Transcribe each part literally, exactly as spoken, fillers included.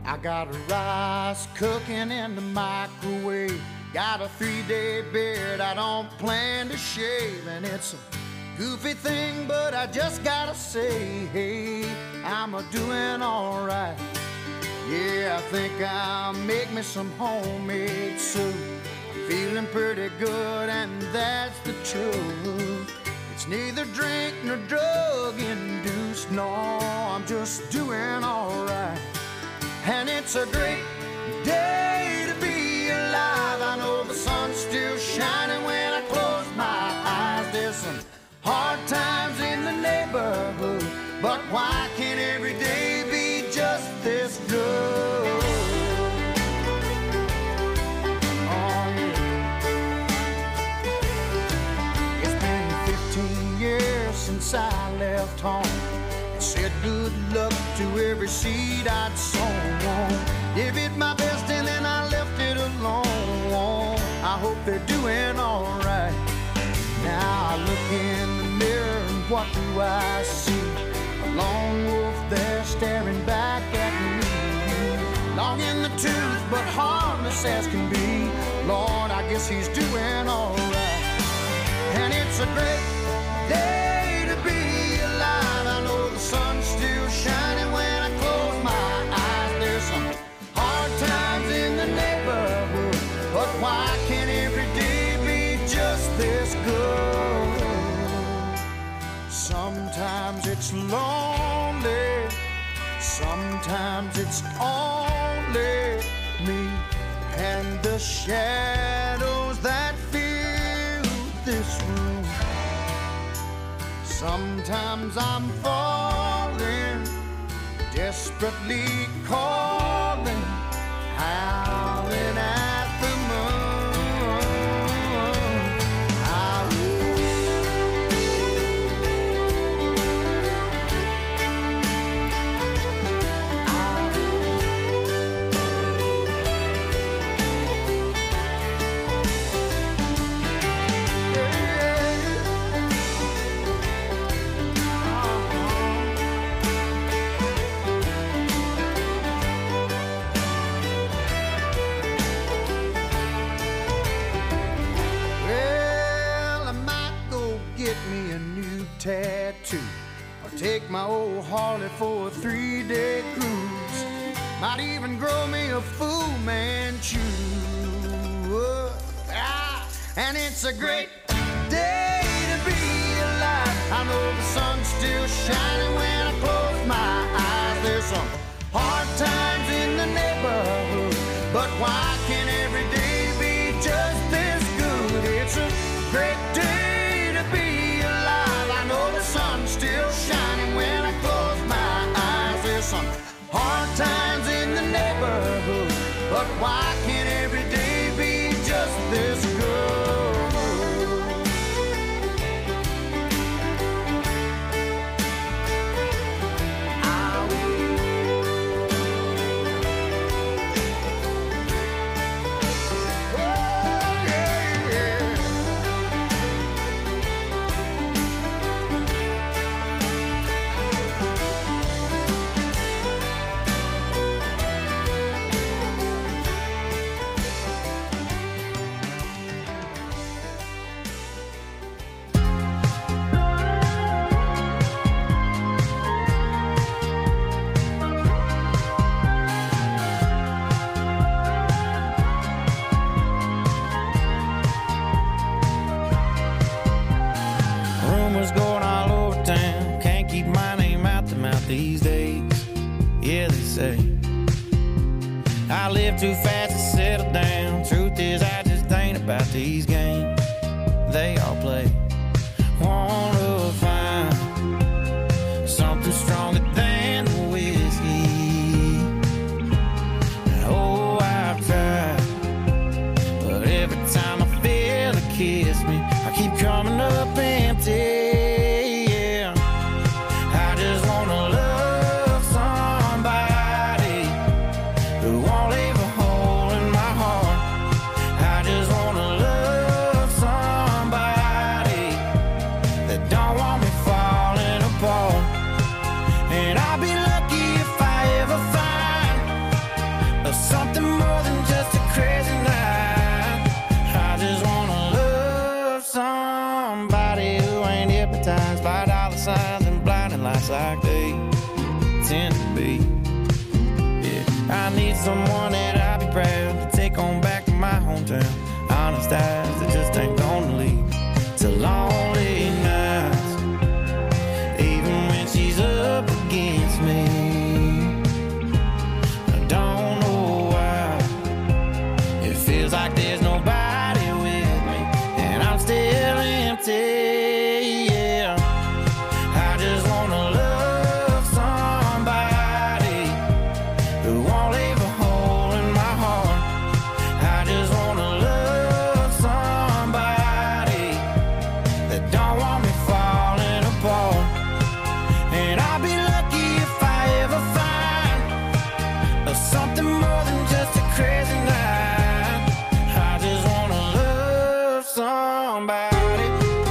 I got rice cooking in the microwave. Got a three-day beard I don't plan to shave. And it's a goofy thing, but I just gotta say, hey, I'm a doing all right. Yeah, I think I'll make me some homemade soup. I'm feeling pretty good, and that's the truth. It's neither drink nor drug induced. No, I'm just doing all right. And it's a great day to be alive. I know the sun's still shining when I close my eyes. There's some hard times in the neighborhood, but why can't every day be just this good? Oh yeah. It's been fifteen years since I left home. Said good luck to every seed I'd sown. Gave it my best and then I left it alone. I hope they're doing all right. Now I look in the mirror and what do I see? A lone wolf there staring back at me. Long in the tooth but harmless as can be. Lord, I guess he's doing all right. And it's a great day to be alive. I know the sun's still shining when I close my eyes. There's some hard times in the neighborhood, but why can't every day be just this good? Sometimes it's lonely, sometimes it's only me and the shadows that fill this room. Sometimes I'm falling, desperately calling, howling at the moon. I tattoo, or take my old Harley for a three-day cruise. Might even grow me a Fu Manchu. Ah, and it's a great day to be alive. I know the sun's still shining when I close my eyes. There's some hard times in the neighborhood, but why can't every day be just this good? It's a great day to be alive. I know the sun's still shining when I close my eyes. There's some hard times in the neighborhood, but why can't every day be just this good? These days, yeah, they say I live too fast to settle down. Truth is, I just ain't about these games they all play. Wanna find something stronger than the whiskey. Oh, I've tried, but every time I feel it kiss me, I keep coming up empty. Who won't leave a hole in my heart. I just wanna love like they tend to be. Yeah, I need someone that I'll be proud to take on back to my hometown. Honest eyes that just ain't gonna lead to lonely nights, even when she's up against me. I don't know why it feels like there's nobody with me, and I'm still empty. Yeah, I just wanna love somebody who won't leave a hole in my heart. I just wanna love somebody that don't want me falling apart. And I'll be lucky if I ever find something more than just a crazy night. I just wanna love somebody.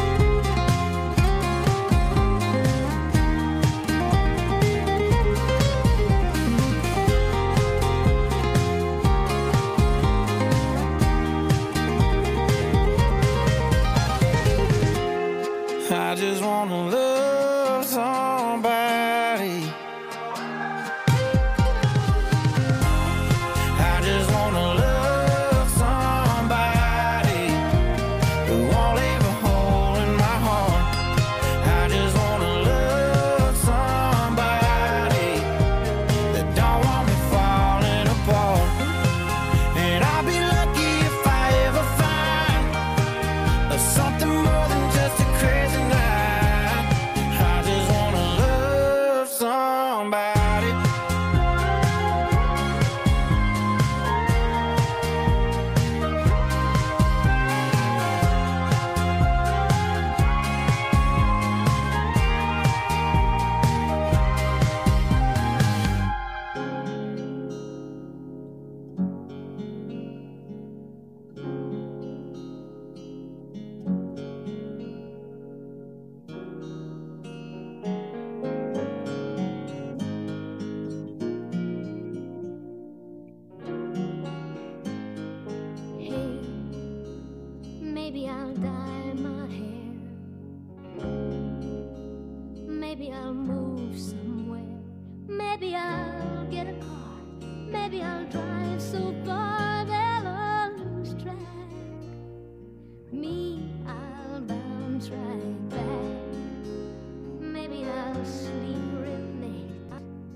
I just wanna love somebody. I just wanna love somebody who won't leave a hole in my heart. I just wanna love somebody that don't want me falling apart. And I'll be lucky if I ever find something more than just a crazy night. I just wanna love somebody. Hey, maybe I'll dye my hair. Maybe I'll move somewhere. Maybe I'll get a car. Maybe I'll drive so far they'll all lose track. Me, I'll bounce right back. Maybe I'll sleep real late.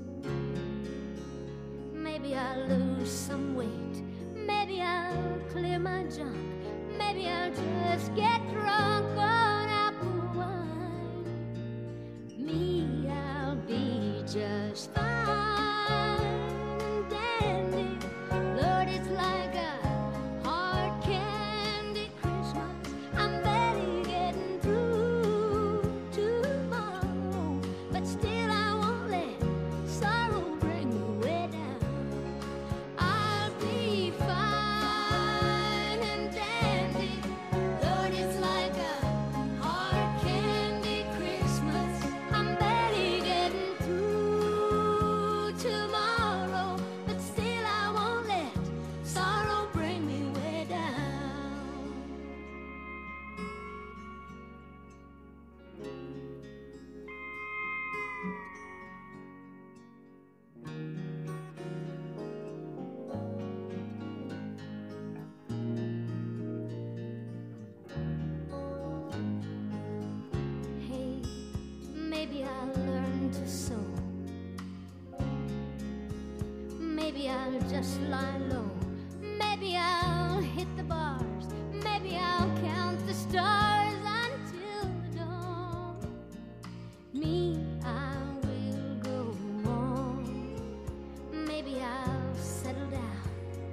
Maybe I'll lose some weight. Maybe I'll clear my junk. Maybe I'll just get drunk on apple wine. Me, I'll be just fine and dandy. Lord, it's like a hard candy Christmas. I'm barely getting through tomorrow, but still I won't let sorrow bring me way down. I'll be fine and dandy. Lord, it's like a hard candy Christmas. I'm barely getting through tomorrow, but still I won't let sorrow bring me way down. Hey, maybe I'll learn to sew. Maybe I'll just lie low. Maybe I'll hit the bars. Maybe I'll count the stars until the dawn. Me, I will go on. Maybe I'll settle down.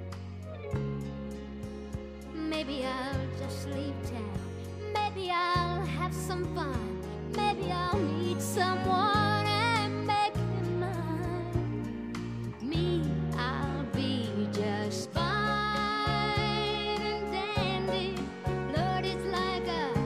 Maybe I'll just leave town. Maybe I'll have some fun. Maybe I'll meet someone and make him mine. Me, I'll be just fine and dandy. Lord, it's like a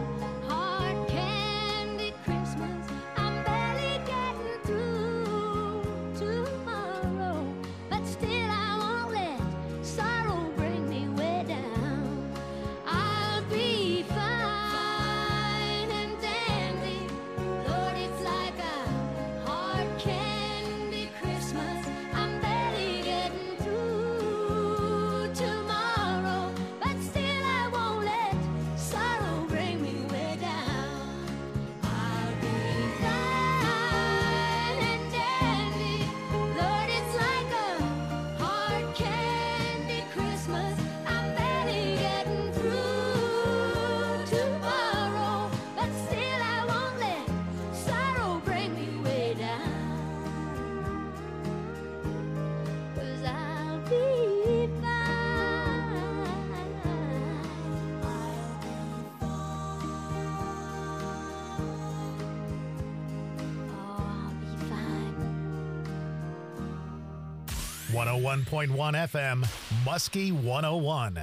one oh one point one F M, Muskie one oh one.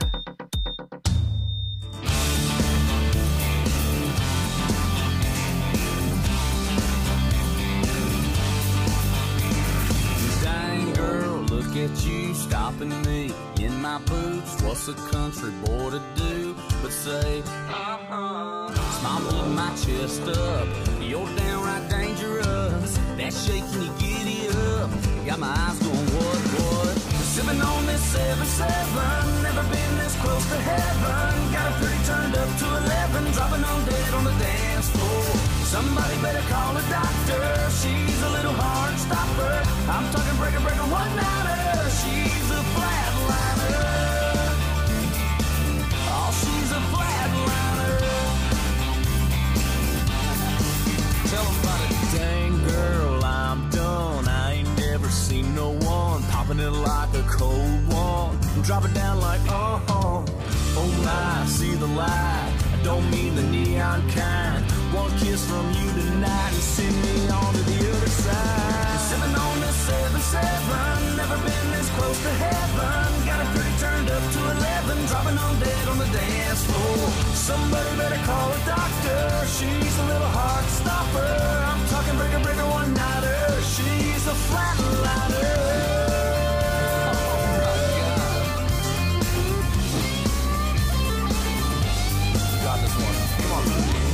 Dang girl, look at you stopping me in my boots. What's a country boy to do but say, uh-huh? Smile pulling my chest up, you're downright dangerous. That shaking you giddy up, got my eyes going what, what? Sipping on this seven seven, never been this close to heaven. Got her pretty turned up to eleven, dropping on dead on the dance floor. Somebody better call a doctor, she's a little hard stopper. I'm talking breaker, breaker, one-nighter, she's a flatliner. Oh, she's a flatliner. Tell them about it. Dang girl, I'm done, I ain't never seen no one popping it like a cold one, drop it down like uh-huh. Oh my, see the light, I don't mean the neon kind. One kiss from you tonight and send me on to the other side. Sipping on this seven seven, never been this close to heaven. Got it pretty turned up to eleven, dropping on dead on the dance floor. Somebody better call a doctor, she's a little heart stopper. I'm talking breaker, breaker, one-nighter, she's a flatliner. Got this one. Come on.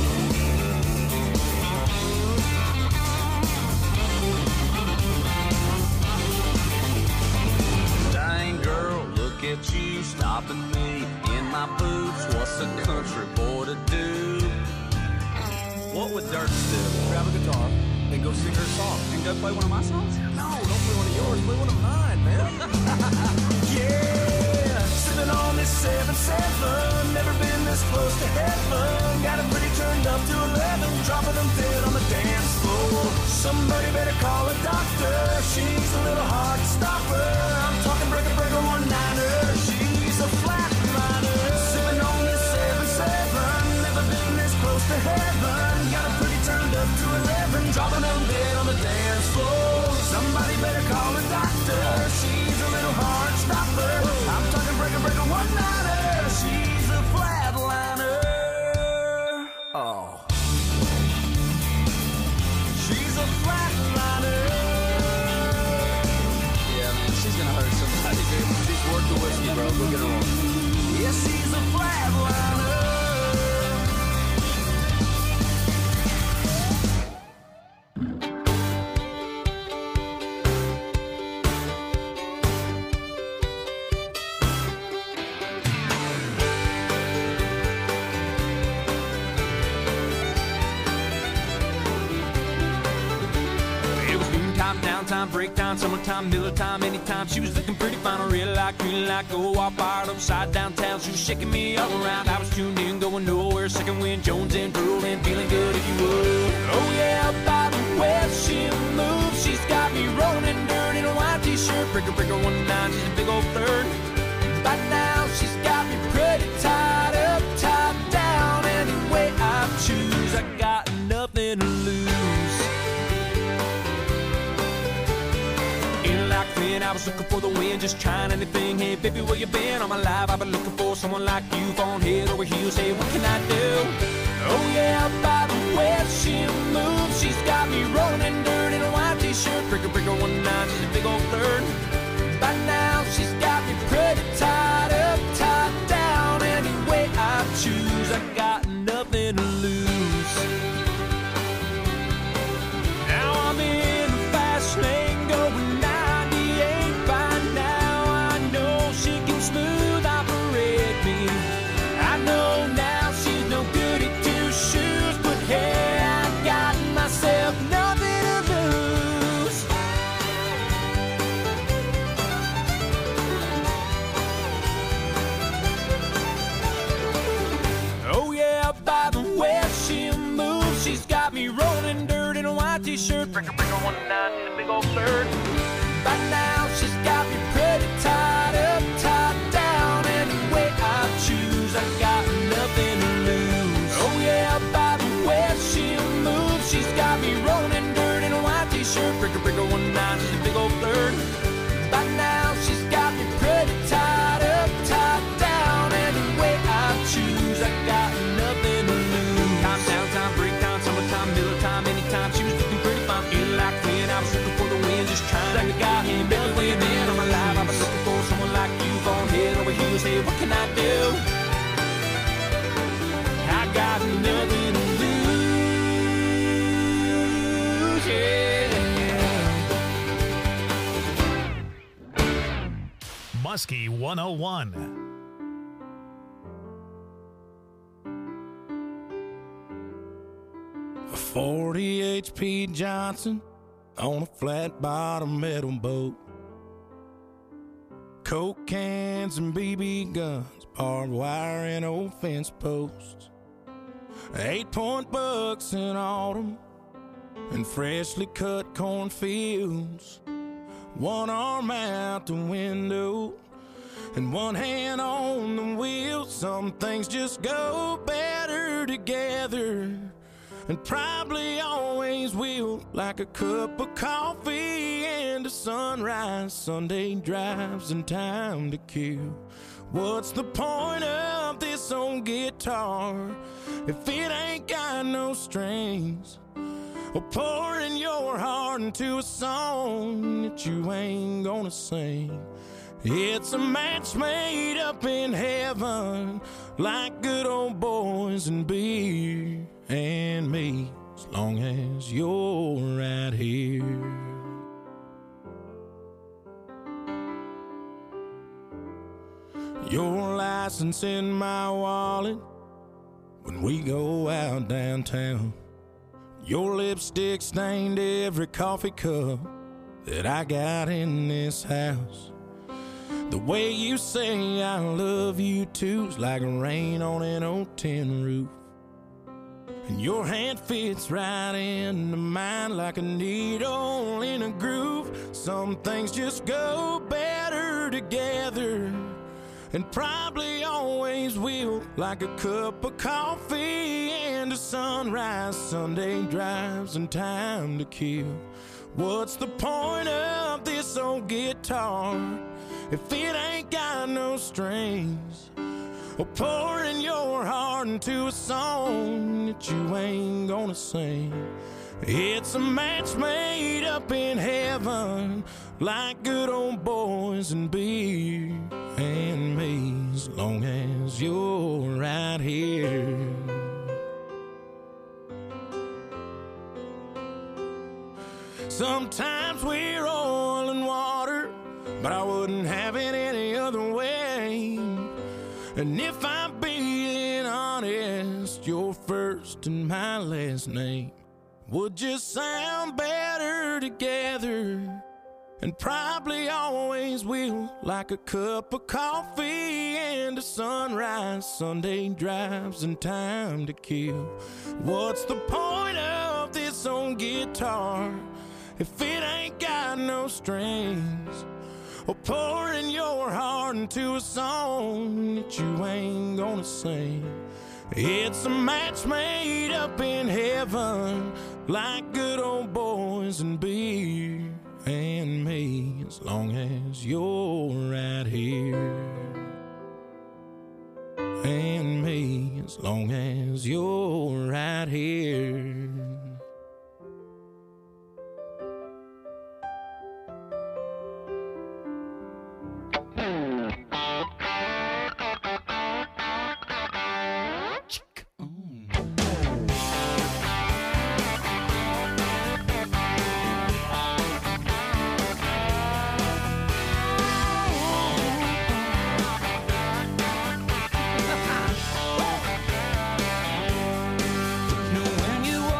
Dang girl, look at you stopping me in my boots. What's a country boy to do? What would Dirk do? Grab a guitar and go sing her song. And go play one of my songs? No, don't play one of yours. Play one of mine, man. Yeah, sipping on this seven seven. Never been this close to heaven. Got it pretty turned up to eleven, dropping them dead on the dance floor. Somebody better call a doctor, she's a little heart stopper. I'm talking breaker, breaker, one-nighter, she's a flatliner. Sipping on this seven seven, never been this close to heaven. Got it pretty turned up to eleven, dropping them dead on the dance floor. Somebody better call a doctor, she's a little heart stopper. I'm talking breaker, breaker, one-nighter, she's a flatliner. Oh. She's a flatliner. Yeah, man, she's gonna hurt somebody, dude. She's worth the whiskey, bro. Go get her on. Yeah, she's a flatliner. Downtime, break time, summertime, Miller time, anytime. She was looking pretty fine, real like, green like, go all fired upside downtown. She was shaking me all around. I was tuned in, going nowhere. Second wind, Jones and drooling, feeling good if you would. Oh yeah, by the way she moves, she's got me rolling in dirt in a white t-shirt. Breaker, breaker, one nine, she's a big old flirt. By now, she's got me pretty tied up, tied down. Any way I choose, I got nothing to lose. I was looking for the wind, just trying anything. Hey, baby, where you been? All my life I've been looking for someone like you, falling head over heels. Hey, what can I do? Oh yeah, by the way she moves, she's got me rolling in dirt in a white t-shirt. Breaker, breaker, one nine, she's a big old flirt. By now, she's got me pretty tied up, tied down. Any way I choose, I got nothing to lose. Now I'm in the fast lane going smooth operate me. I know now she's no good at two shoes, but hey, I got myself nothing to lose. Oh yeah, by the way she moves, she's got me rolling dirt in a white t-shirt. Breaker, breaker, one nine, in a big old bird. By now she's got me pretty tied up, tied down. Any way I choose, I got nothing to lose. Oh yeah, by the way she moves, she's got me rolling in dirt in a white t-shirt. Breaker, breaker, one nine, she's a big old flirt. By now Hey, what can I do? I got nothing to lose, yeah. Muskie one oh one. A forty H P Johnson on a flat bottom metal boat. Coke cans and B B guns, barbed wire and old fence posts. Eight point bucks in autumn and freshly cut cornfields. One arm out the window and one hand on the wheel. Some things just go better together, and probably always will, like a cup of coffee and a sunrise, Sunday drives and time to kill. What's the point of this old guitar if it ain't got no strings? Or pouring your heart into a song that you ain't gonna sing. It's a match made up in heaven, like good old boys and beer and me, as long as you're right here. Your license in my wallet when we go out downtown. Your lipstick stained every coffee cup that I got in this house. The way you say I love you too's like rain on an old tin roof. And your hand fits right into mine like a needle in a groove. Some things just go better together, and probably always will, like a cup of coffee and a sunrise, Sunday drives and time to kill. What's the point of this old guitar if it ain't got no strings? Or pouring your heart into a song that you ain't gonna sing. It's a match made up in heaven, like good old boys and beer and me, as long as you're right here. Sometimes we're oil and water, but I wouldn't have it any other way. And if I'm being honest, your first and my last name would just sound better together, and probably always will, like a cup of coffee and a sunrise, Sunday drives and time to kill. What's the point of this old guitar if it ain't got no strings? Or pouring your heart into a song that you ain't gonna sing. It's a match made up in heaven, like good old boys and beer and me, as long as you're right here. And me, as long as you're right here. When you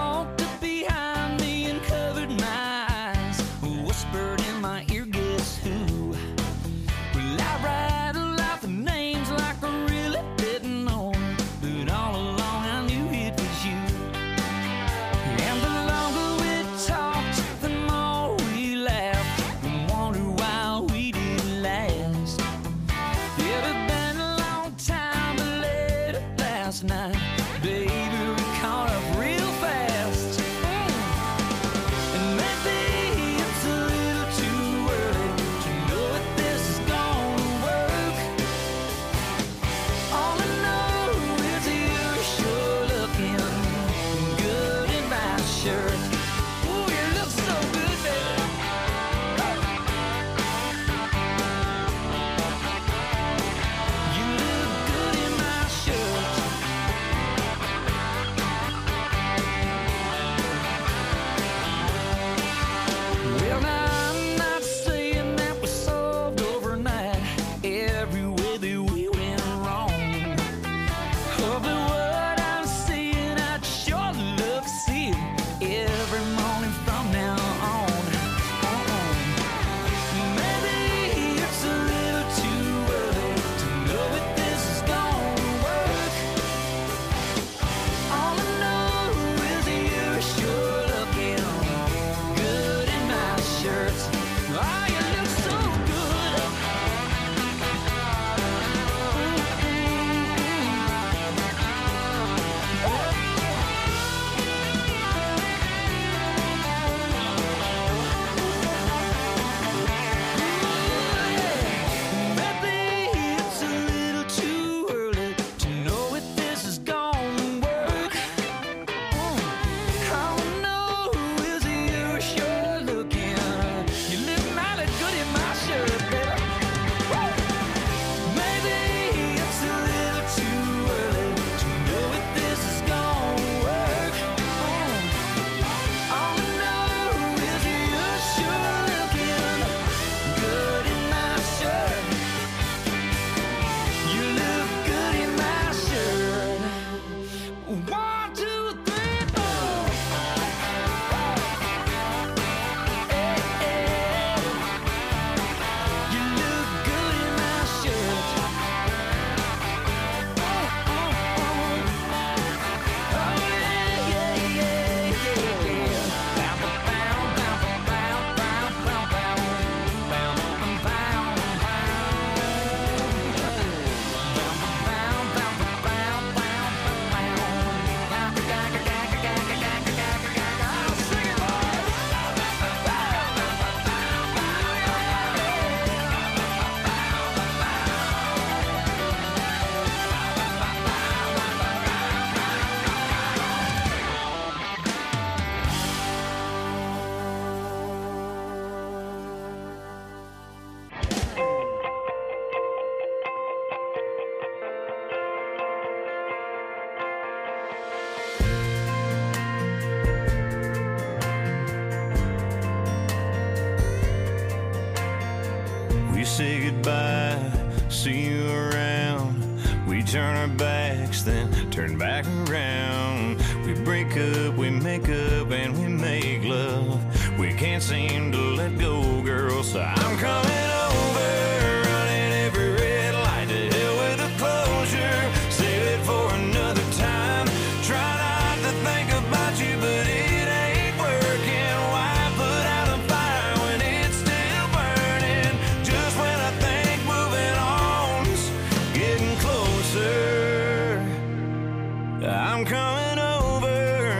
say goodbye, see you around. We turn our backs, then turn back around. We break up, we make up, and we make love. We can't seem to let go, girl, so I'm coming over, running every red light. To hell with the closure, save it for another time. Try not to think about you, but it ain't working. Why put out a fire when it's still burning? Just when I think moving on's getting closer, I'm coming over.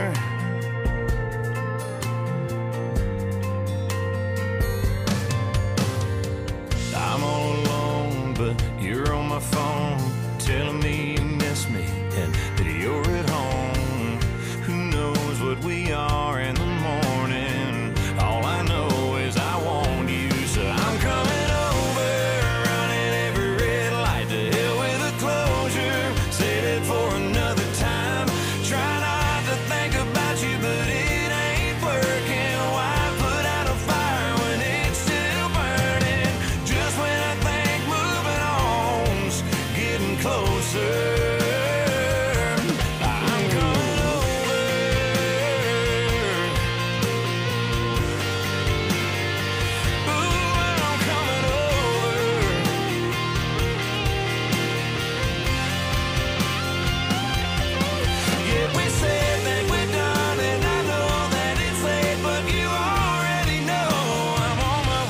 I'm all alone, but you're on my phone, telling me you miss me and that you're at home. Who knows what we are in the morning? All I know is I want you, so I'm coming over, running every red light. To hell with the closure, save it for another time. Try not to think about you, but it ain't working. Why put out a fire when it's still burning? Just when I think moving on's getting closer, I'm coming over. Ooh, I'm coming over. Yeah, we said that we're done, and I know that it's late, but you already know I'm on my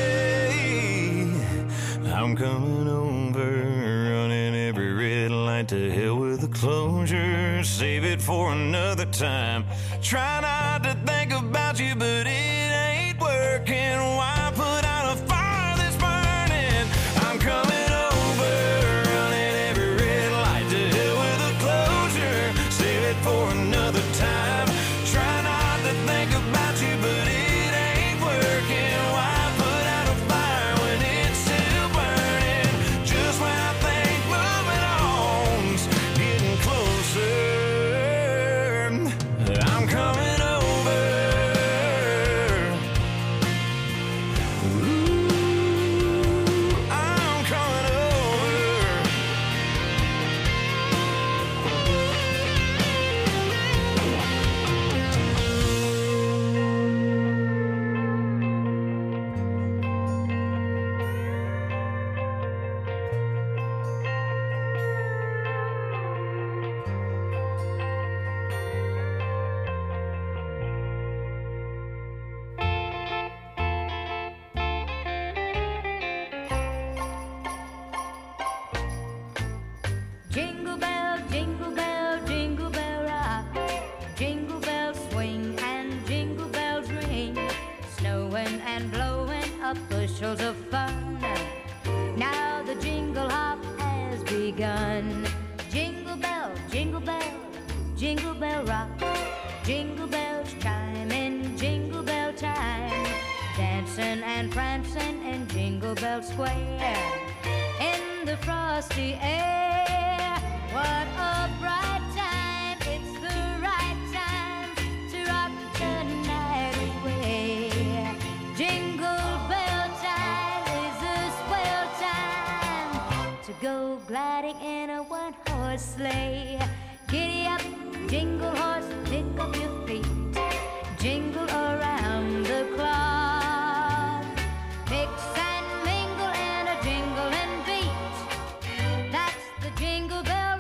way. I'm coming over, running every red light. To hell with the closure, save it for another time. Try not to think about you, but it ain't working. Why put out a fire that's burning? I'm coming over, running every red light. To hell with the closure, save it for another time. Try not to think about you, but it ain't working. Why put out a fire when it's still burning? Just when I think moving on's getting closer, I'm coming over. Ooh, I'm coming over. Jingle bell, jingle bell, jingle bell rock. Jingle bells swing and jingle bells ring. Snowing and blowing up bushels of fun. Now the jingle hop has begun. Jingle bell, jingle bell, jingle bell rock. Jingle bells chime in jingle bell time. Dancing and prancing in Jingle Bell Square. In the frosty air, what a bright time. It's the right time to rock the night away. Jingle bell time is a swell time to go gliding in a one-horse sleigh. Giddy up, jingle horse, pick up your feet. Jingle around the clock. Mix and mingle in a jingling beat. That's the Jingle Bell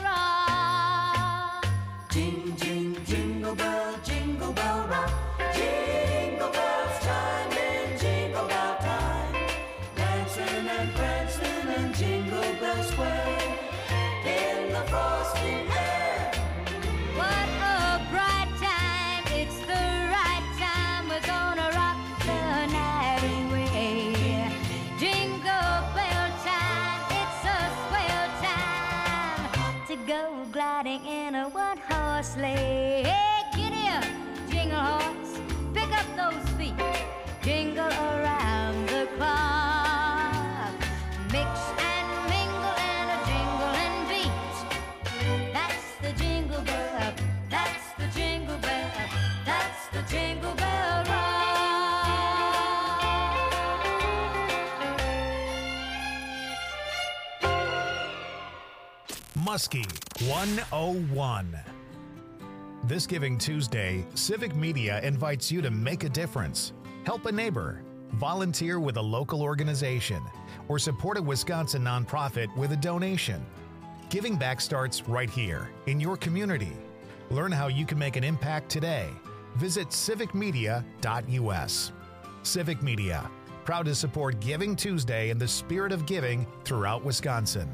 Rock. Jing, jing, jingle bell, jingle bell rock. Jingle bells chime in jingle bell time. Dancing and prancing in Jingle Bell Square. In the frosty air. What a bright time. It's the right time. We're gonna rock the night away. Jingle bell time. It's a swell time to go gliding in a one-horse sleigh. Hey, giddy up, jingle horse. Pick up those feet. Jingle around the clock. Mix and mingle in a jingling beat. That's the Jingle Bell. That's the Jingle Bell. That's the Jingle Bell Rock. Muskie one oh one. This Giving Tuesday, Civic Media invites you to make a difference, help a neighbor, volunteer with a local organization, or support a Wisconsin nonprofit with a donation. Giving back starts right here in your community. Learn how you can make an impact today. Visit civic media dot u s. Civic Media, proud to support Giving Tuesday in the spirit of giving throughout Wisconsin.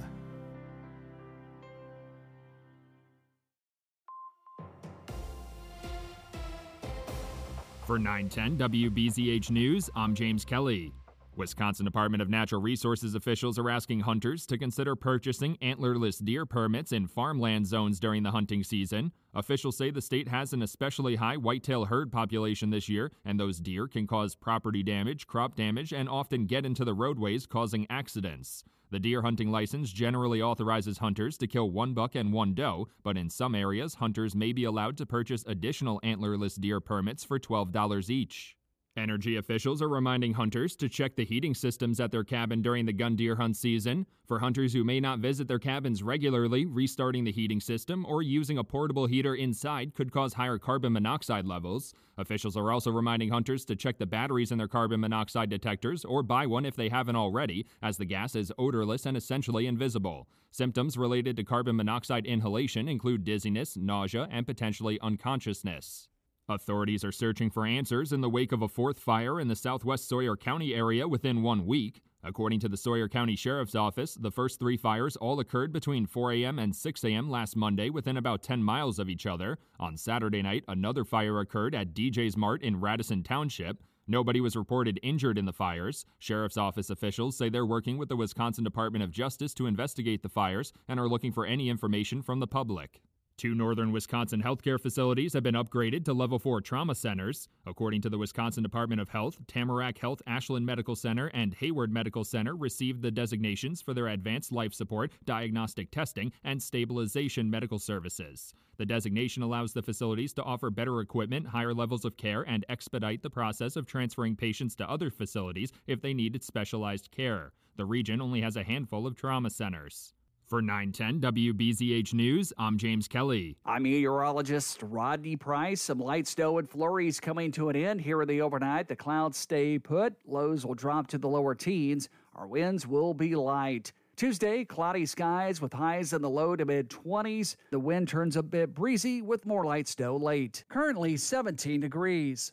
For nine ten W B Z H News, I'm James Kelly. Wisconsin Department of Natural Resources officials are asking hunters to consider purchasing antlerless deer permits in farmland zones during the hunting season. Officials say the state has an especially high whitetail herd population this year, and those deer can cause property damage, crop damage, and often get into the roadways, causing accidents. The deer hunting license generally authorizes hunters to kill one buck and one doe, but in some areas, hunters may be allowed to purchase additional antlerless deer permits for twelve dollars each. Energy officials are reminding hunters to check the heating systems at their cabin during the gun deer hunt season. For hunters who may not visit their cabins regularly, restarting the heating system or using a portable heater inside could cause higher carbon monoxide levels. Officials are also reminding hunters to check the batteries in their carbon monoxide detectors or buy one if they haven't already, as the gas is odorless and essentially invisible. Symptoms related to carbon monoxide inhalation include dizziness, nausea, and potentially unconsciousness. Authorities are searching for answers in the wake of a fourth fire in the southwest Sawyer County area within one week. According to the Sawyer County Sheriff's Office, the first three fires all occurred between four a.m. and six a.m. last Monday within about ten miles of each other. On Saturday night, another fire occurred at D J's Mart in Radisson Township. Nobody was reported injured in the fires. Sheriff's Office officials say they're working with the Wisconsin Department of Justice to investigate the fires and are looking for any information from the public. Two northern Wisconsin healthcare facilities have been upgraded to level four trauma centers. According to the Wisconsin Department of Health, Tamarack Health Ashland Medical Center and Hayward Medical Center received the designations for their advanced life support, diagnostic testing, and stabilization medical services. The designation allows the facilities to offer better equipment, higher levels of care, and expedite the process of transferring patients to other facilities if they needed specialized care. The region only has a handful of trauma centers. For nine ten W B Z H News, I'm James Kelly. I'm meteorologist Rodney Price. Some light snow and flurries coming to an end here in the overnight. The clouds stay put. Lows will drop to the lower teens. Our winds will be light. Tuesday, cloudy skies with highs in the low to mid-twenties. The wind turns a bit breezy with more light snow late. Currently seventeen degrees.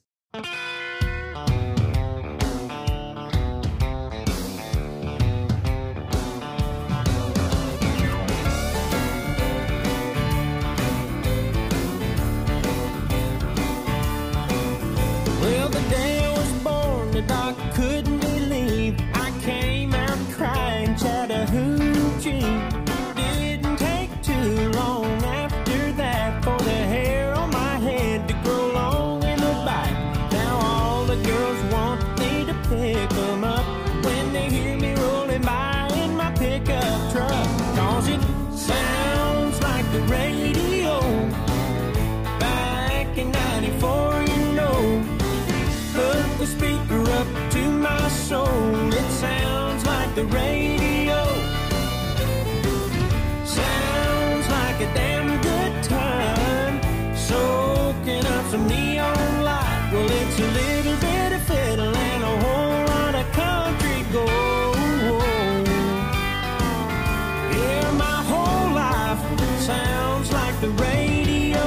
Well, the day I was born, the doc couldn't believe I came out crying Chattahoochee. Didn't take too long after that for the hair on my head to grow long in the back. Now all the girls want me to pick them up when they hear me rolling by in my pickup truck. Cause it sounds like the radio back in ninety-four, you know. Put the speaker up to my soul. It sounds like the radio. Sounds like a damn good time. Soaking up some neon light. Well, it's a little bit of fiddle and a whole lot of country gold. Yeah, my whole life sounds like the radio.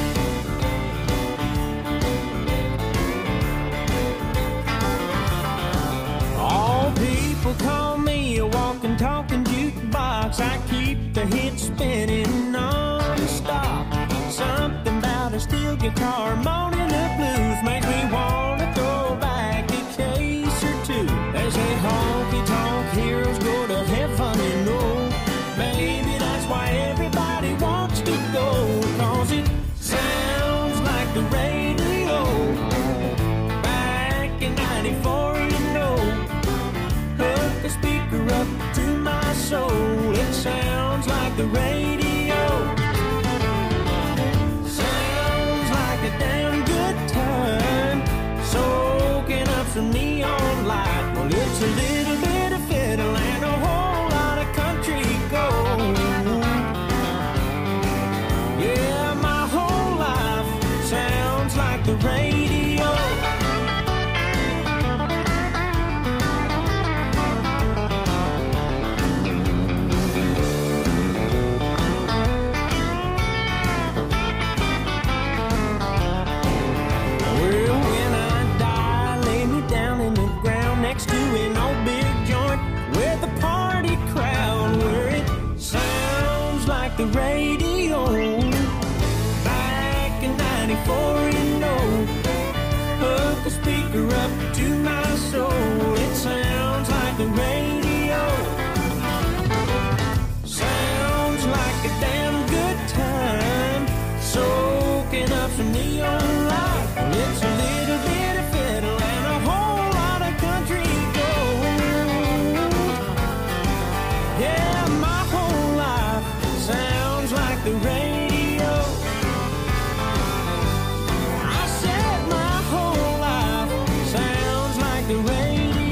People call me a walking, talking jukebox. I keep the hits spinning non-stop. Something about a steel guitar, moaning the blues, makes me want to throw back a case or two. They say honky-tonk heroes go to heaven and oh, maybe that's why everybody wants to go. Cause it sounds like the radio back in ninety-four, you know. Hook the speaker up to my soul. It sounds like the radio. Sounds like a damn good time. Soaking up some neon light. Well, it's a little bit of fiddle and a whole lot of country gold. like the radio. Back in ninety-four, you know, hook the speaker up to my soul. It sounds like the radio. Sounds like a damn good time. Soaking up some neon light. It's a little bit of fiddle and a whole lot of country gold. Yeah, my whole life sounds like the radio. I said my whole life sounds like the radio.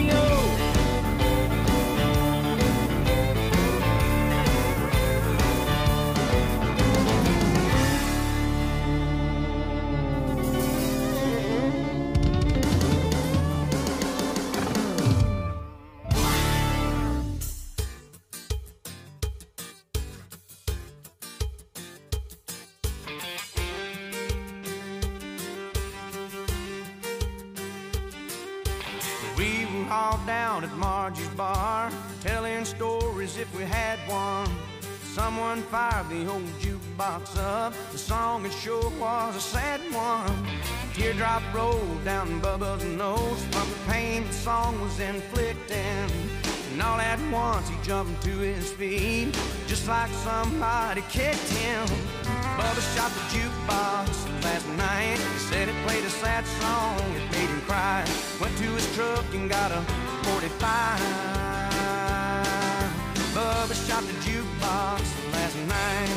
We were all down at Margie's bar, telling stories if we had one. Someone fired the old jukebox up. The song it sure was a sad one. A teardrop rolled down Bubba's nose from the pain the song was inflicting. And all at once he jumped to his feet, just like somebody kicked him. Bubba shot the jukebox last night. He said it played a sad song, it made him cry. Went to his truck and got a forty-five. Bubba shot the jukebox last night.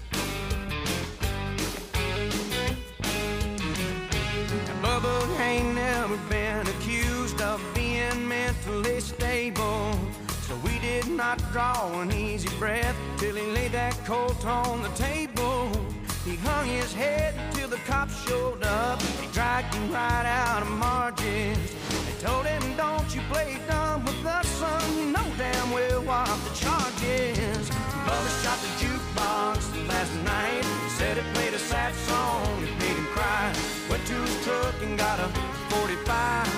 Now Bubba ain't never been accused of being mentally stable, so we did not draw an easy breath till he laid that colt on the table. He hung his head till the cops showed up. He dragged him right out of Margie's. They told him, don't you play dumb with us, son. You know damn well what the charge is. Bubba shot the jukebox last night. He said it played a sad song, it made him cry. Went to his truck and got a forty-five.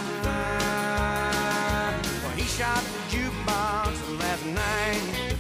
Well, he shot the jukebox last night.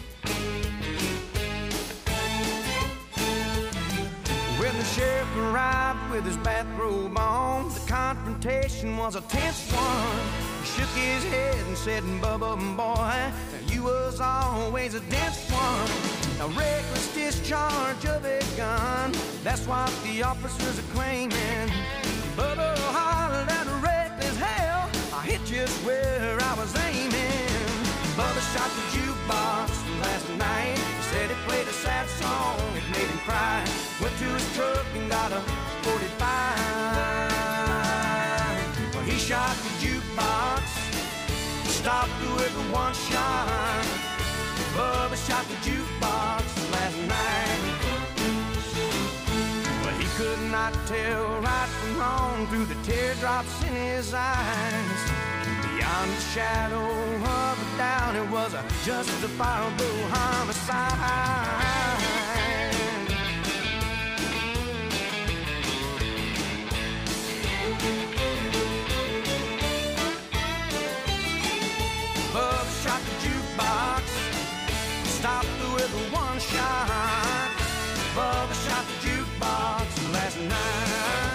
When the sheriff arrived with his bathrobe on, the confrontation was a tense one. He shook his head and said, Bubba, boy, you was always a dense one. A reckless discharge of a gun, that's what the officers are claiming. Bubba hollered at a reckless hell, I hit just where I was aiming. Bubba shot the jukebox last night. He said it played a sad song, it made him cry. Went to his truck and got a forty-five. Well, he shot the jukebox, stopped with a one shot. Bubba shot the jukebox last night. Well, he could not tell right from wrong through the teardrops in his eyes. Beyond the shadow of a doubt, it was a justifiable homicide. Bubba shot the jukebox, stopped with a one shot. Bubba shot the jukebox last night.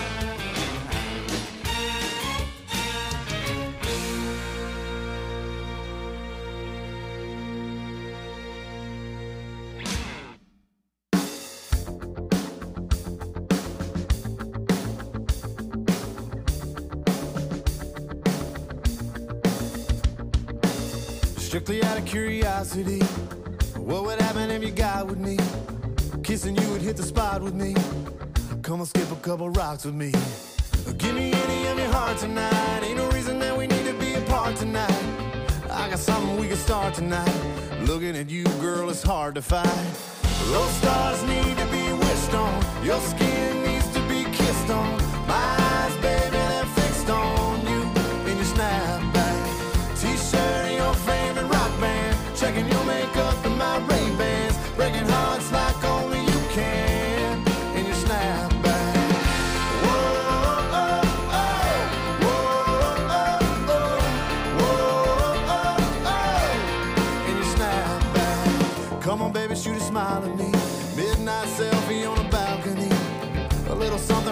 Strictly out of curiosity, what would happen if you got with me? Kissing you would hit the spot with me. Come and skip a couple rocks with me. Give me any of your heart tonight. Ain't no reason that we need to be apart tonight. I got something we can start tonight. Looking at you, girl, it's hard to fight. Those stars need to be wished on. Your skin needs to be kissed on. My eyes, baby, they're fixed on you in your snapback T-shirt and your favorite rock band. Checking your makeup and my Ray-Bans. Breaking hearts like only you can in your snapback. Whoa, oh, oh, whoa, oh, oh, whoa, oh, oh, in your snapback. Come on, baby, shoot a smile at me.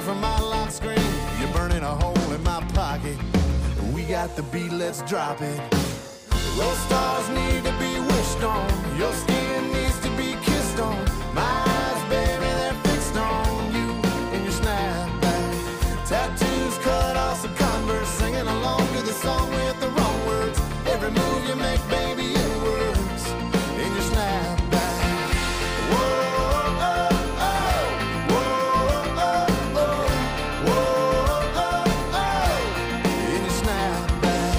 from my lock screen. You're burning a hole in my pocket. We got the beat, let's drop it. Those stars need to be wished on. Your skin needs to be kissed on. My eyes, baby, they're fixed on you and your snapback. Tattoos cut off some Converse, singing along to the song with the wrong words. Every move you make, baby, it works in your snapback. Whoa, oh, oh, whoa, oh, oh, whoa, oh, oh, in your snapback.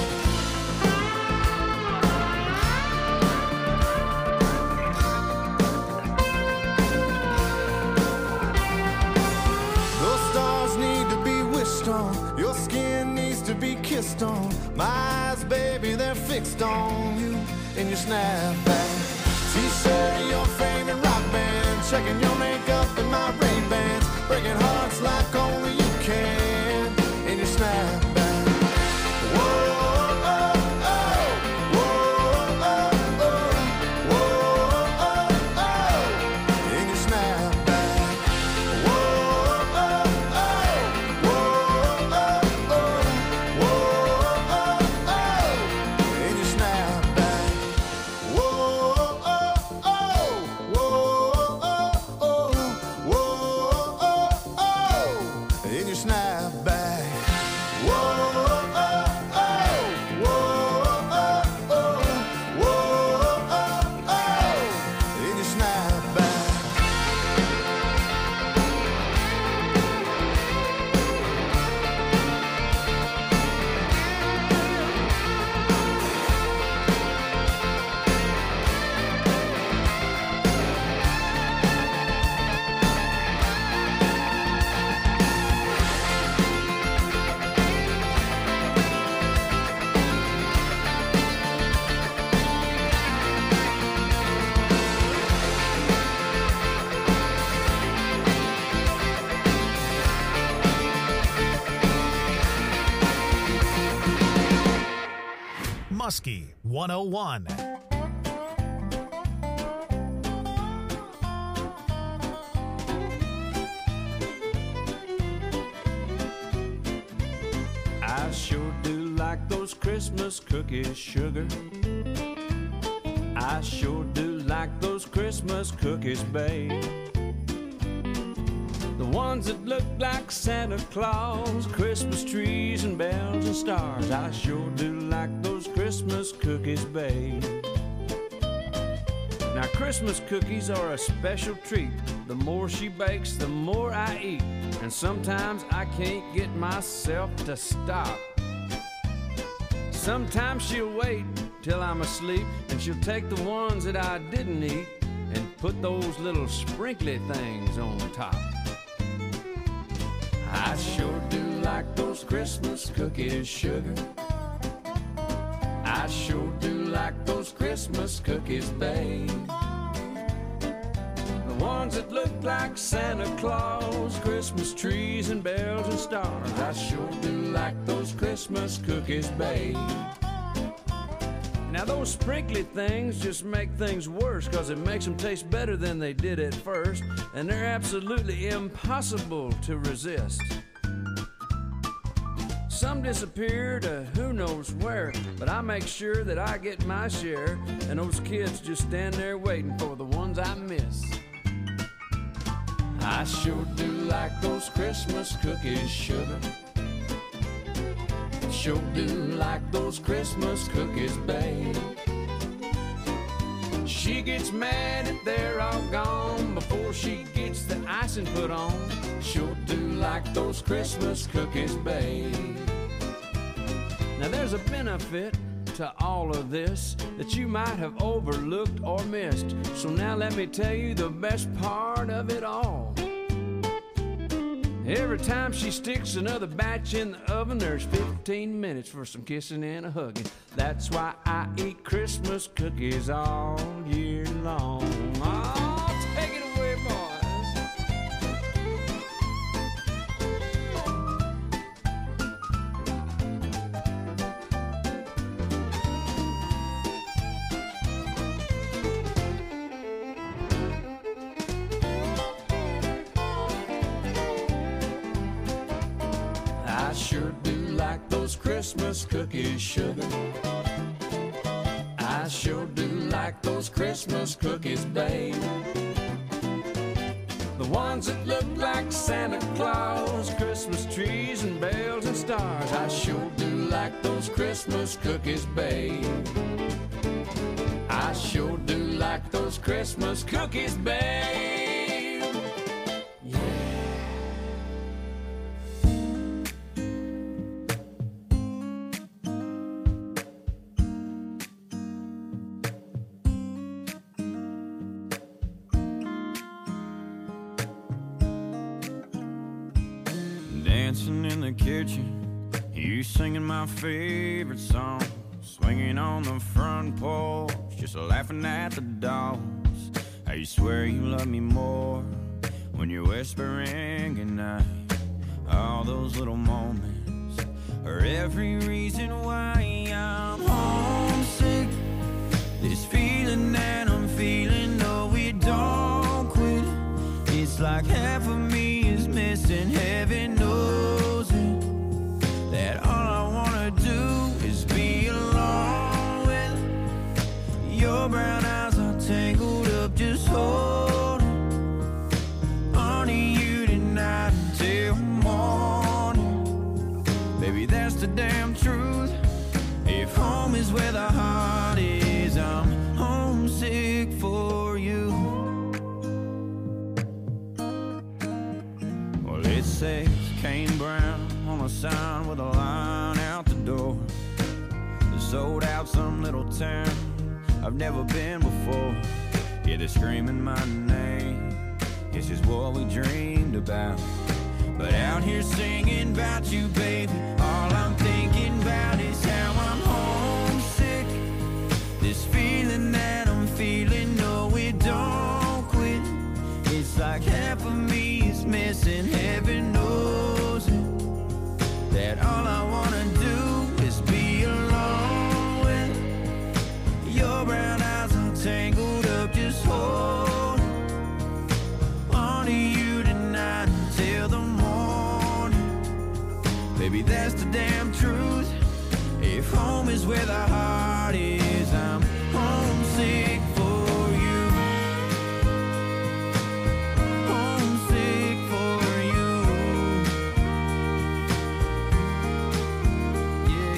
Those stars need to be wished on. Your skin needs to be kissed on. My eyes, baby, they're fixed on you in your snapback. T-shirt of your favorite rock band, checking your makeup in my Ray-Bans, breaking hearts like only you can in your snapback. Whoa, oh, oh, whoa, oh, oh, whoa, oh, oh, in your snapback. Whoa, oh, oh, whoa, oh, oh, whoa, oh, oh, in your snapback. Whoa, oh, oh, whoa, oh, oh, whoa, oh, oh, in your snapback. Whoa, oh, oh, whoa, oh, oh, whoa, oh, oh, in your snapback. Muskie one oh one. I sure do like those Christmas cookies, sugar. I sure do like those Christmas cookies, babe. The ones that look like Santa Claus, Christmas trees and bells and stars. I sure do like those Christmas cookies, babe. Now Christmas cookies are a special treat. The more she bakes, the more I eat. And sometimes I can't get myself to stop. Sometimes she'll wait till I'm asleep, and she'll take the ones that I didn't eat and put those little sprinkly things on top. I sure do like those Christmas cookies, sugar. I sure do like those Christmas cookies, babe. The ones that look like Santa Claus, Christmas trees and bells and stars. I sure do like those Christmas cookies, babe. Now those sprinkly things just make things worse, 'cause it makes them taste better than they did at first, and they're absolutely impossible to resist. Some disappear to who knows where, but I make sure that I get my share, and those kids just stand there waiting for the ones I miss. I sure do like those Christmas cookies, sugar. Sure do like those Christmas cookies, babe. She gets mad if they're all gone before she gets the icing put on. Sure do like those Christmas cookies, babe. Now there's a benefit to all of this that you might have overlooked or missed. So now let me tell you the best part of it all. Every time she sticks another batch in the oven, there's fifteen minutes for some kissing and a hugging. That's why I eat Christmas cookies all year long. Oh, take it away, boys. Christmas cookies, sugar. I sure do like those Christmas cookies, babe. The ones that look like Santa Claus, Christmas trees and bells and stars. I sure do like those Christmas cookies, babe. I sure do like those Christmas cookies, babe. Yeah. Dancing in the kitchen, you singing my favorite song, swinging on the front porch, just laughing at the dogs. I swear you love me more when you're whispering goodnight. All those little moments are every reason why I'm homesick. This feeling that I'm feeling, no, we don't quit. It's like half of me is missing, heaven knows it. That all I wanna do is be alone with your brown eyes are tangled up, just holding on to you tonight until morning. Baby, that's the damn truth. If home is where the heart is, I'm homesick for you. Well, it says Kane Brown on a sign with a line out the door. They sold out some little town I've never been before. Yeah, they're screaming my name. It's just what we dreamed about. But out here singing about you, baby, all I'm thinking about is how I'm homesick. This feeling that I'm feeling, no, we don't quit. It's like half of me is missing, heaven knows it. That all I wanna do is be alone with your brown eyes are tangled up, just hold on to you tonight until the morning. Baby, that's the damn truth. If home is where the heart is, I'm homesick for you. Homesick for you. Yeah,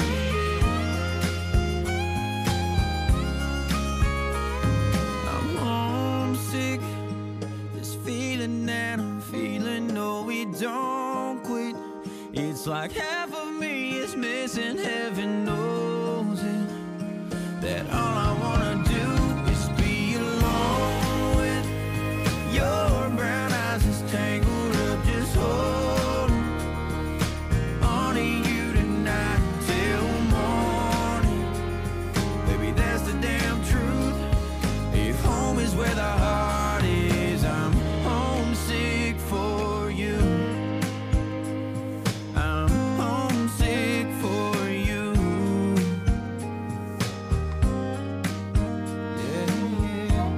yeah. I'm homesick. This feeling that I'm feeling, no, we don't quit. It's like half of me is missing, heaven knows it. That all I wanna do is be alone with your brown eyes is tangled up, just holding on to you tonight until morning. Baby, that's the damn truth. If home is where the heart is, I'm homesick for you. I'm homesick for you. Yeah, yeah.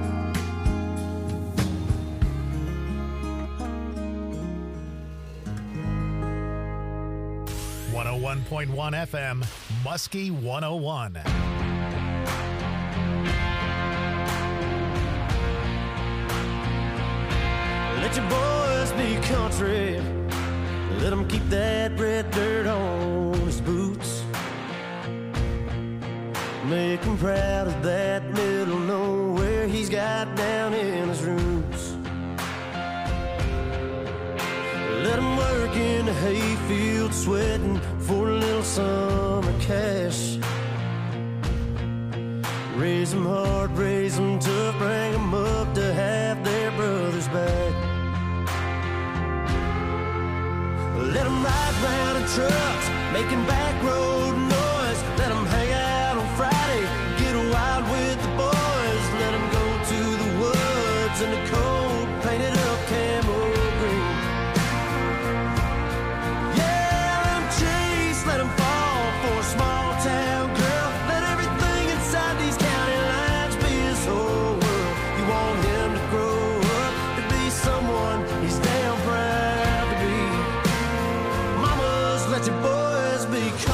one oh one point one F M, Muskie one oh one. Let your boys be country. Let him keep that red dirt on his boots. Make him proud of that middle nowhere he's got down in his roots. Let him work in the hayfield sweating for a little summer cash. Raise them hard, raise them tough, bring them up to have their brothers back. Let them ride round in trucks, making back road noise. Let them hang out on Friday, get wild with the boys. Let them go to the woods in the cold, painted up camo green. Yeah, let them chase, let them fall for a small town girl. Let everything inside these county lines be his whole world. You want him to grow up to be someone he's damn proud to be. Mamas, let your boys be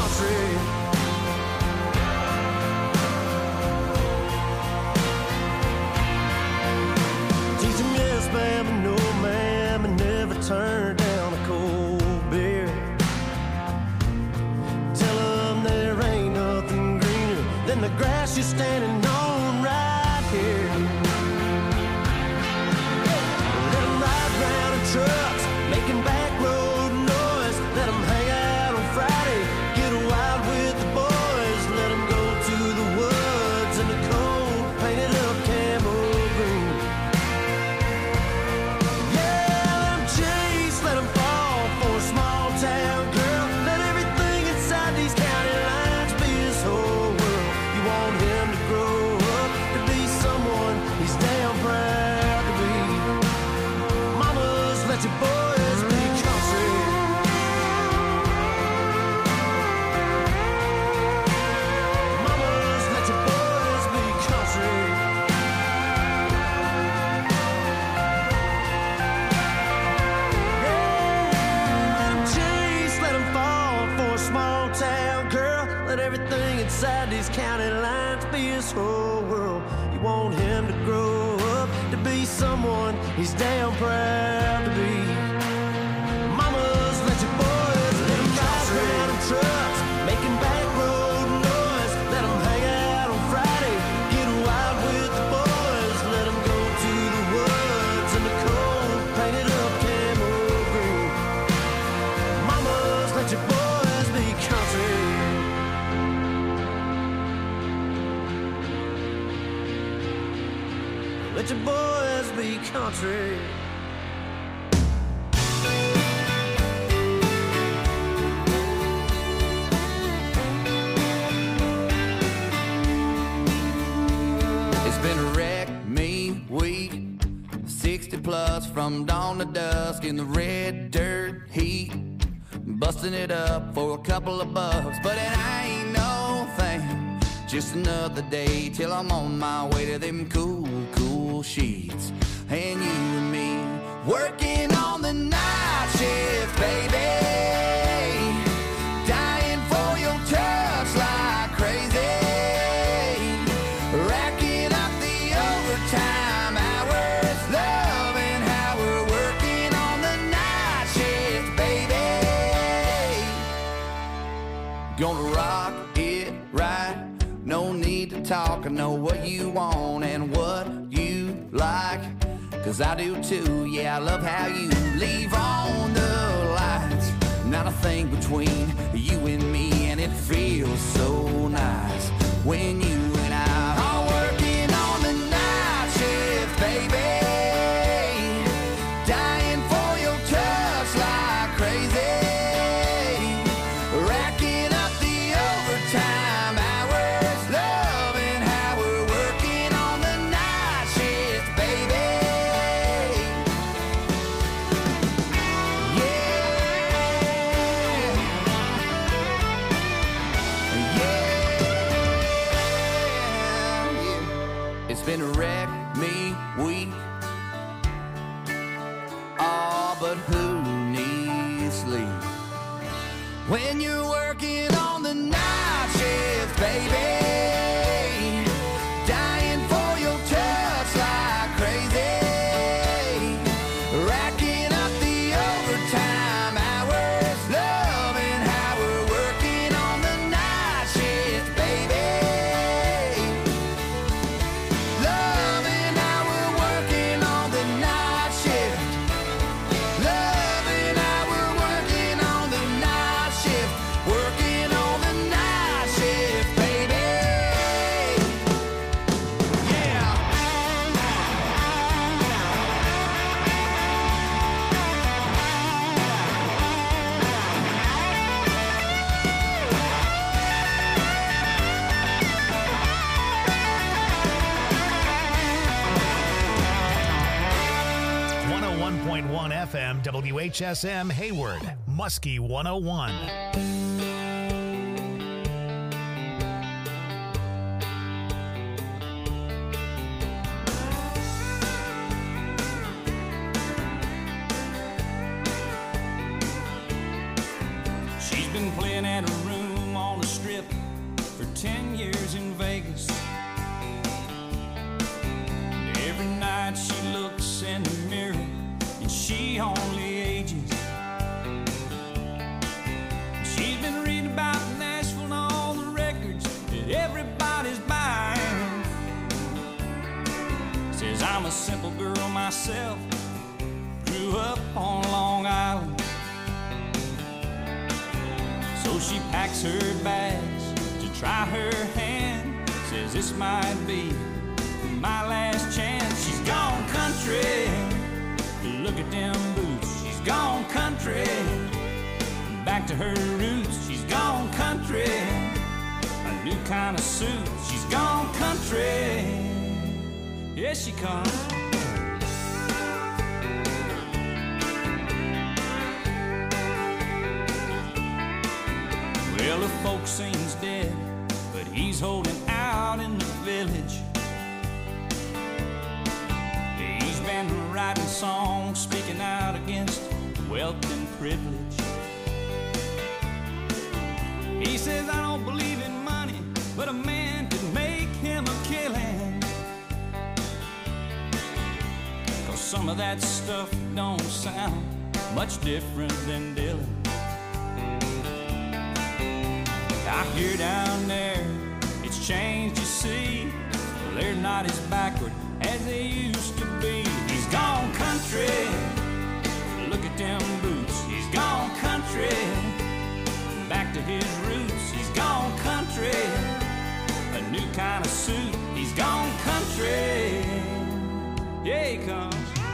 inside these county lines be his whole world. You want him to grow up to be someone he's damn proud to be. Mamas, let your boys let them drive around in trucks, making back road noise. Let them hang out on Friday, get wild with the boys. Let them go to the woods in the cold, painted up camo green. Mamas, let your boys be country. Let your boys be country. It's been a wreck, me, week, sixty plus from dawn to dusk in the red dirt heat, busting it up for a couple of bucks, but it ain't no thing. Just another day till I'm on my way to them cool, cool sheets. And you and me working on the night shift, baby. Dying for your touch like crazy. Racking up the overtime hours, loving how we're working on the night shift, baby. Gonna rock it right. No need to talk, I know what you want and what you like. Cause I do too, yeah, I love how you leave on the lights. Not a thing between you and me, and it feels so nice when you and I are working on the night shift, baby. Dying for your touch like crazy. Racking up the overtime hours, loving how we're working on the night shift, baby. It's been a wreck, me, week. Oh, but who needs sleep when you're working on the night shift, baby? Dying for your touch like crazy. Racking up the overtime hours, loving how we're working on the night shift, baby. Loving how we're working on the night shift. Loving how we're working on the night shift. Working on the night shift, baby. Yeah. one oh one point one F M W H S M Hayward, Muskie one oh one. She's been playing at a room on the strip for ten years in Vegas. And every night she looks in the mirror and she only ages. She's been reading about Nashville and all the records that everybody's buying. Says I'm a simple girl myself, grew up on Long Island. So she packs her bags to try her hand. Says this might be my last chance. She's gone country, look at them boots. She's gone country, back to her roots. She's gone country, a new kind of suit. She's gone country, yes she comes. Well, the folk seems dead, but he's holding out in the village. He's been writing songs, speaking out against wealth and privilege. He says, I don't believe in money, but a man could make him a killing. 'Cause some of that stuff don't sound much different than Dylan. I hear down there it's changed, you see. They're not as backward as they used to be. He's gone country, look at them boots. He's gone country, back to his roots. He's gone country, a new kind of suit. He's gone country, yeah he comes.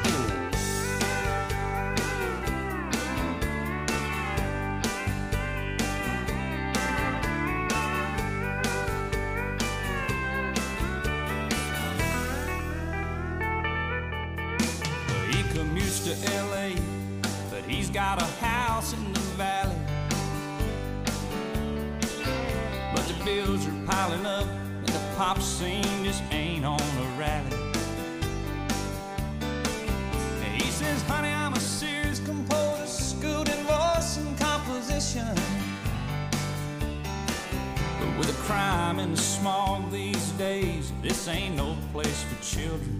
To L A, but he's got a house in the valley. But the bills are piling up and the pop scene just ain't on a rally. And he says, honey, I'm a serious composer, schooled in voice and composition. But with the crime and the smog these days, this ain't no place for children.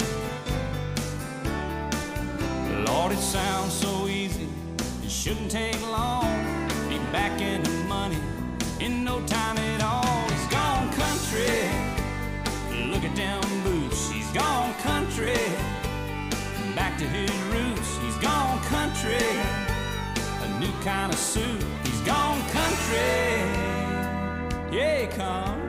Lord, it sounds so easy, it shouldn't take long. Be back in the money in no time at all. He's gone country, look at them boots. He's gone country, back to his roots. He's gone country, a new kind of suit. He's gone country, yeah he comes.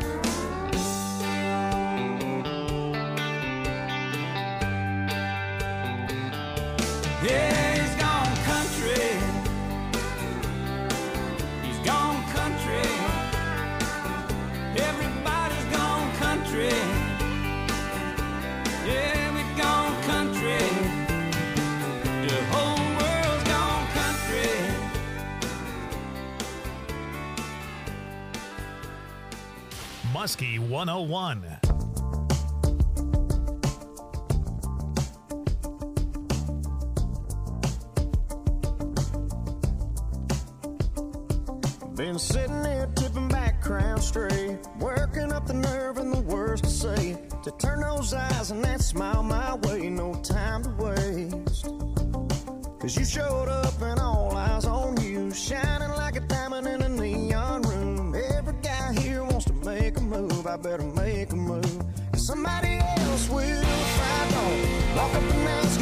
Yeah, he's gone country. He's gone country. Everybody's gone country. Yeah, we've gone country. The whole world's gone country. Muskie one oh one. Been sitting there tipping back, crown straight, working up the nerve and the words to say, to turn those eyes and that smile my way, no time to waste. 'Cause you showed up and all eyes on you, shining like a diamond in a neon room. Every guy here wants to make a move, I better make a move, 'cause somebody else will if I don't. Walk up and down